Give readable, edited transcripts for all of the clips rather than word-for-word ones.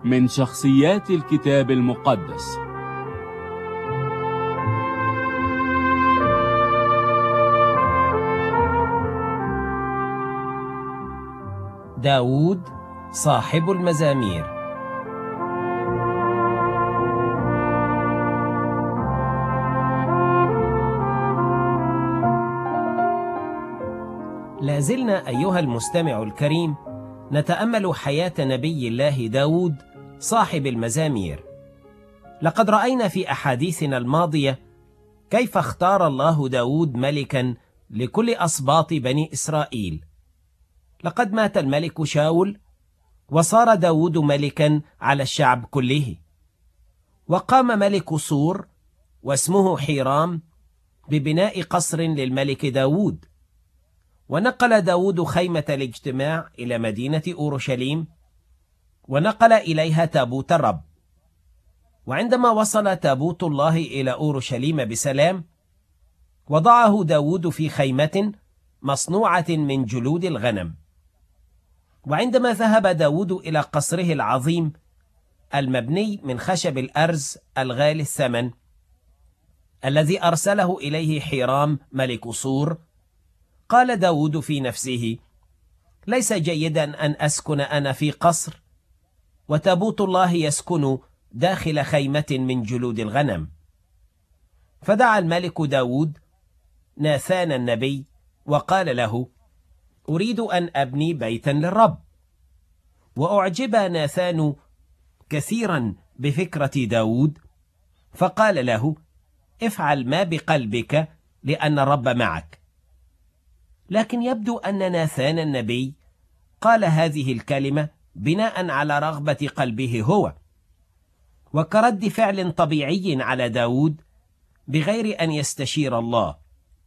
من شخصيات الكتاب المقدس. داود صاحب المزامير. لازلنا أيها المستمع الكريم نتأمل حياة نبي الله داود صاحب المزامير. لقد رأينا في أحاديثنا الماضية كيف اختار الله داود ملكا لكل أسباط بني إسرائيل. لقد مات الملك شاول وصار داود ملكا على الشعب كله. وقام ملك صور واسمه حيرام ببناء قصر للملك داود. ونقل داود خيمة الاجتماع إلى مدينة أورشليم، ونقل إليها تابوت الرب. وعندما وصل تابوت الله إلى أورشليم بسلام، وضعه داود في خيمة مصنوعة من جلود الغنم. وعندما ذهب داود إلى قصره العظيم المبني من خشب الأرز الغالي الثمن الذي أرسله إليه حيرام ملك صور، قال داود في نفسه: ليس جيدا أن أسكن أنا في قصر وتابوت الله يسكن داخل خيمة من جلود الغنم. فدعا الملك داود ناثان النبي وقال له: أريد أن أبني بيتا للرب. وأعجب ناثان كثيرا بفكرة داود، فقال له: افعل ما بقلبك لأن الرب معك. لكن يبدو أن ناثان النبي قال هذه الكلمة بناء على رغبة قلبه هو، وكرد فعل طبيعي على داود بغير أن يستشير الله.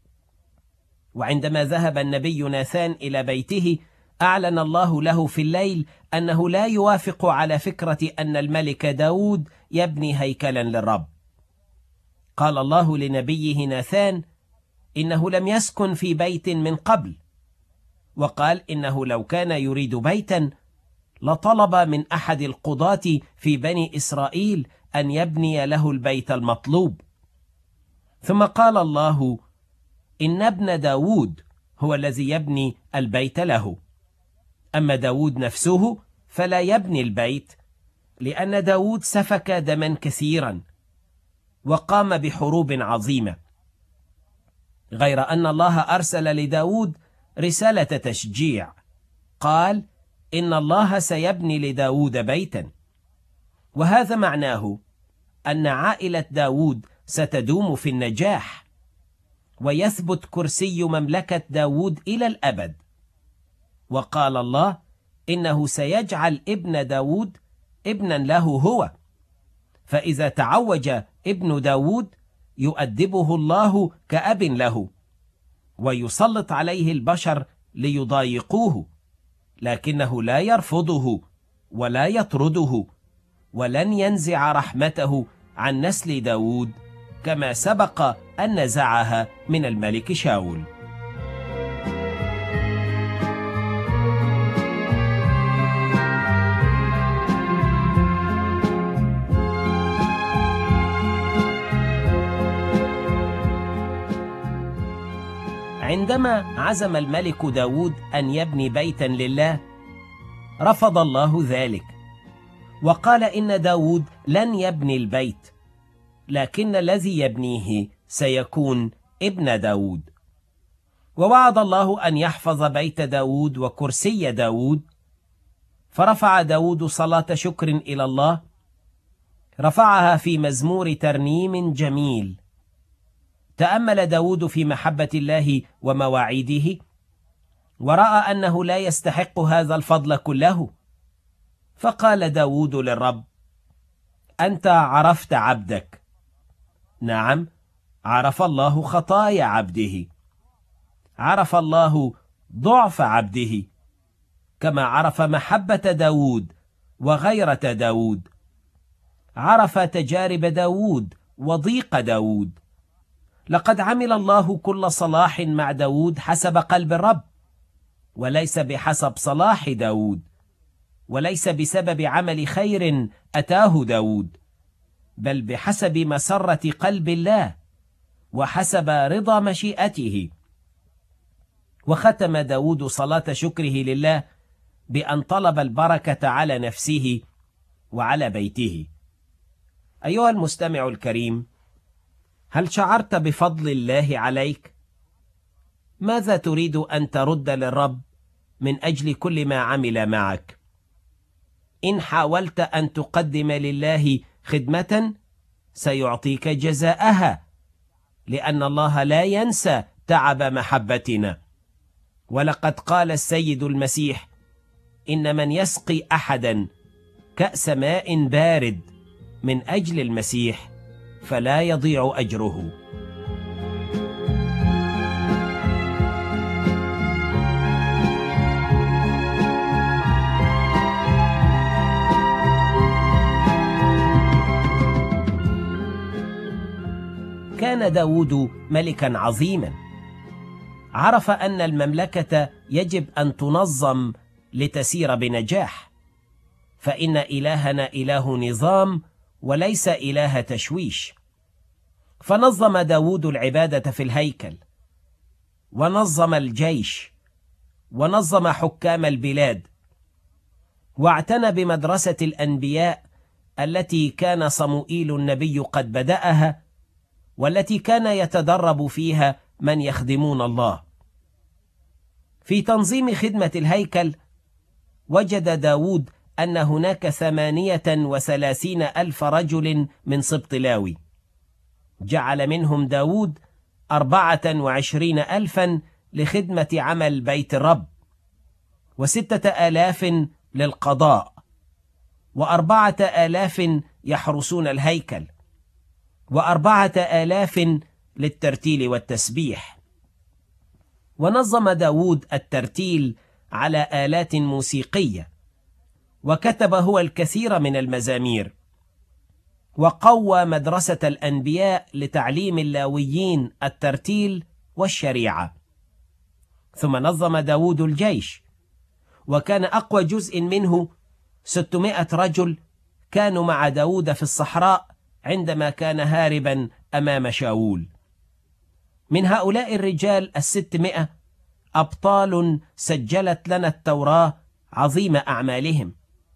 وعندما ذهب النبي ناثان إلى بيته، أعلن الله له في الليل أنه لا يوافق على فكرة أن الملك داود يبني هيكلا للرب. قال الله لنبيه ناثان إنه لم يسكن في بيت من قبل، وقال إنه لو كان يريد بيتا لطلب من أحد القضاة في بني إسرائيل أن يبني له البيت المطلوب. ثم قال الله إن ابن داود هو الذي يبني البيت له، أما داود نفسه فلا يبني البيت، لأن داود سفك دما كثيرا وقام بحروب عظيمة. غير أن الله أرسل لداود رسالة تشجيع، قال إن الله سيبني لداود بيتا. وهذا معناه أن عائلة داود ستدوم في النجاح، ويثبت كرسي مملكة داود إلى الأبد. وقال الله إنه سيجعل ابن داود ابنا له هو، فإذا تعوج ابن داود يؤدبه الله كأب له، ويسلط عليه البشر ليضايقوه، لكنه لا يرفضه ولا يطرده، ولن ينزع رحمته عن نسل داود كما سبق أن نزعها من الملك شاول. عندما عزم الملك داود أن يبني بيتا لله، رفض الله ذلك، وقال إن داود لن يبني البيت، لكن الذي يبنيه سيكون ابن داود. ووعد الله أن يحفظ بيت داود وكرسي داود. فرفع داود صلاة شكر إلى الله، رفعها في مزمور ترنيم جميل. تأمل داود في محبة الله ومواعيده، ورأى أنه لا يستحق هذا الفضل كله. فقال داود للرب: أنت عرفت عبدك. نعم، عرف الله خطايا عبده، عرف الله ضعف عبده، كما عرف محبة داود وغيرة داود، عرف تجارب داود وضيق داود. لقد عمل الله كل صلاح مع داود حسب قلب الرب، وليس بحسب صلاح داود، وليس بسبب عمل خير أتاه داود، بل بحسب مسرة قلب الله وحسب رضا مشيئته. وختم داود صلاة شكره لله بأن طلب البركة على نفسه وعلى بيته. أيها المستمع الكريم، هل شعرت بفضل الله عليك؟ ماذا تريد أن ترد للرب من أجل كل ما عمل معك؟ إن حاولت أن تقدم لله خدمة سيعطيك جزاءها، لأن الله لا ينسى تعب محبتنا. ولقد قال السيد المسيح: إن من يسقي أحدا كأس ماء بارد من أجل المسيح فلا يضيع أجره. كان داود ملكا عظيما، عرف أن المملكة يجب أن تنظم لتسير بنجاح، فإن إلهنا إله نظام وليس إله تشويش. فنظم داود العبادة في الهيكل، ونظم الجيش، ونظم حكام البلاد، واعتنى بمدرسة الأنبياء التي كان صموئيل النبي قد بدأها، والتي كان يتدرب فيها من يخدمون الله. في تنظيم خدمة الهيكل وجد داود أن هناك 38,000 رجل من سبط لاوي، جعل منهم داود 24,000 لخدمة عمل بيت الرب، و6,000 للقضاء، و4,000 يحرسون الهيكل، و4,000 للترتيل والتسبيح. ونظم داود الترتيل على آلات موسيقية، وكتب هو الكثير من المزامير، وقوى مدرسة الأنبياء لتعليم اللاويين الترتيل والشريعة. ثم نظم داود الجيش، وكان أقوى جزء منه 600 رجل كانوا مع داود في الصحراء عندما كان هاربا أمام شاول. من هؤلاء الرجال 600 أبطال سجلت لنا التوراة عظيم أعمالهم.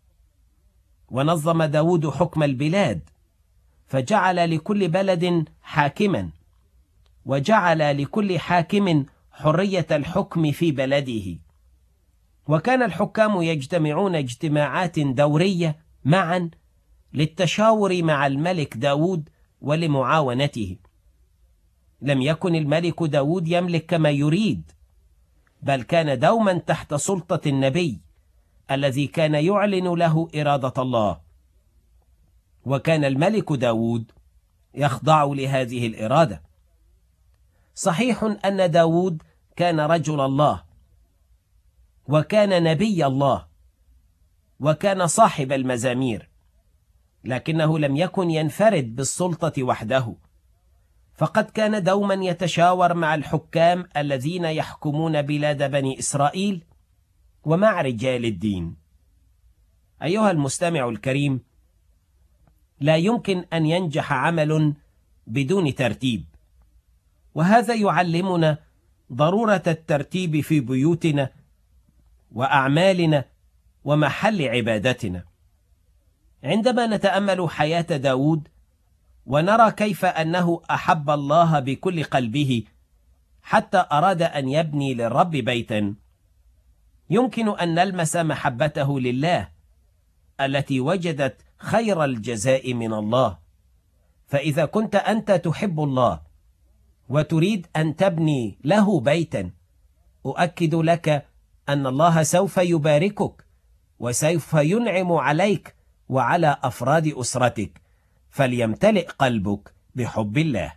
ونظم داود حكم البلاد، فجعل لكل بلد حاكما، وجعل لكل حاكم حرية الحكم في بلده. وكان الحكام يجتمعون اجتماعات دورية معا للتشاور مع الملك داود ولمعاونته. لم يكن الملك داود يملك كما يريد، بل كان دوما تحت سلطة النبي الذي كان يعلن له إرادة الله. وكان الملك داود يخضع لهذه الإرادة. صحيح أن داود كان رجل الله، وكان نبي الله، وكان صاحب المزامير، لكنه لم يكن ينفرد بالسلطة وحده، فقد كان دوما يتشاور مع الحكام الذين يحكمون بلاد بني إسرائيل ومع رجال الدين. أيها المستمع الكريم، لا يمكن أن ينجح عمل بدون ترتيب، وهذا يعلمنا ضرورة الترتيب في بيوتنا وأعمالنا ومحل عبادتنا. عندما نتأمل حياة داود ونرى كيف أنه أحب الله بكل قلبه حتى أراد أن يبني للرب بيتا، يمكن أن نلمس محبته لله التي وجدت خير الجزاء من الله. فإذا كنت أنت تحب الله وتريد أن تبني له بيتا، أؤكد لك أن الله سوف يباركك وسوف ينعم عليك وعلى أفراد أسرتك، فليمتلئ قلبك بحب الله.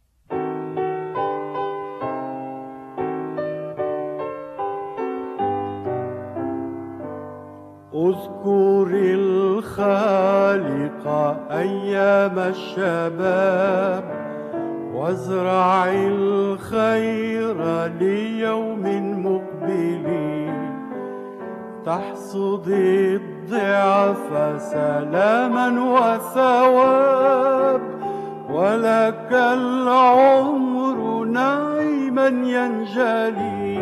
اذكر الخالق أيام الشباب، وازرع الخير ليوم مقبل، تحصد الضعف سلاما وثواب، ولك العمر نعيما ينجلي.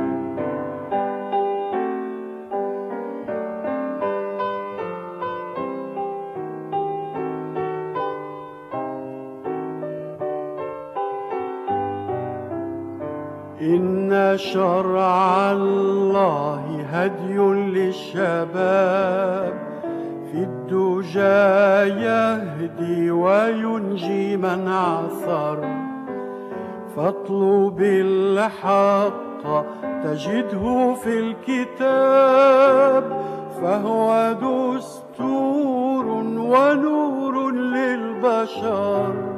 إن شرع الله هدي للشباب، في الدجى يهدي وينجي من عثر. فاطلب الحق تجده في الكتاب، فهو دستور ونور للبشر.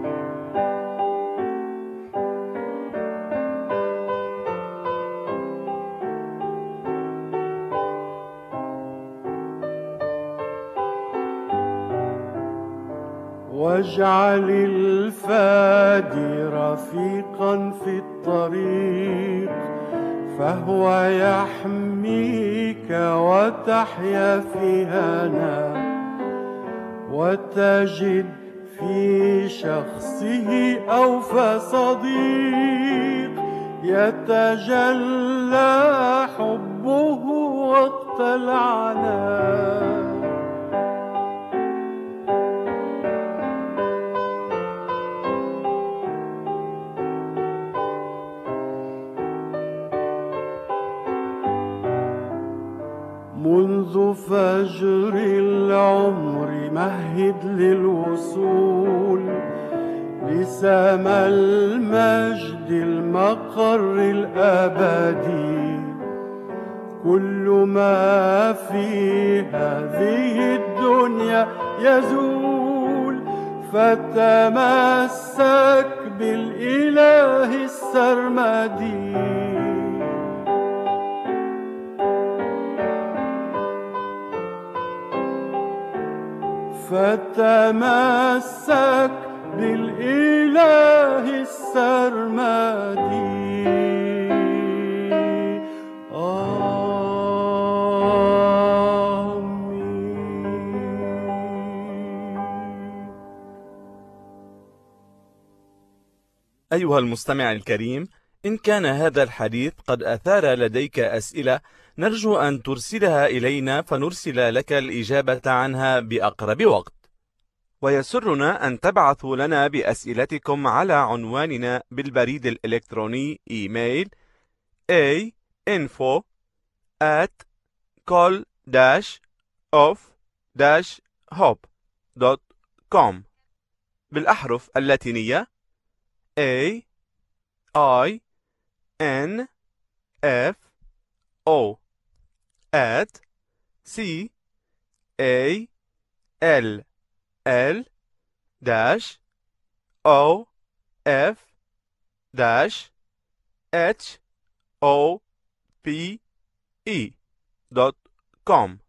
واجعل الفادي رفيقا في الطريق، فهو يحميك وتحيا في هنا، وتجد في شخصه أوفى صديق، يتجلى حبه وقت العناء. منذ فجر العمر مهد للوصول لسما المجد المقر الأبدي. كل ما في هذه الدنيا يزول، فتمسك بالإله السرمدي. فتمسك بالإله السرمدي. أيها المستمع الكريم، إن كان هذا الحديث قد أثار لديك أسئلة، نرجو أن ترسلها إلينا فنرسل لك الإجابة عنها بأقرب وقت. ويسرنا أن تبعثوا لنا بأسئلتكم على عنواننا بالبريد الإلكتروني إيميل info@call-of-hope.com بالأحرف اللاتينية AINFO@call-of-hope.com.